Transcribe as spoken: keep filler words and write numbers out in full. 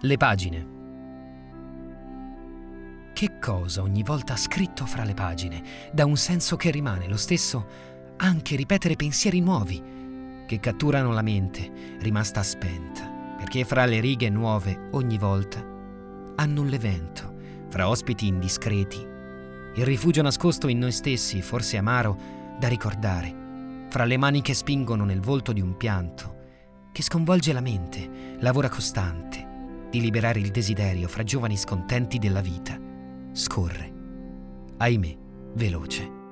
Le pagine. Che cosa ogni volta scritto fra le pagine dà un senso che rimane lo stesso anche ripetere pensieri nuovi che catturano la mente rimasta spenta, perché fra le righe nuove ogni volta hanno un l'evento, fra ospiti indiscreti, il rifugio nascosto in noi stessi, forse amaro da ricordare, fra le mani che spingono nel volto di un pianto che sconvolge la mente, lavora costante di liberare il desiderio fra giovani scontenti della vita. Scorre, ahimè, veloce.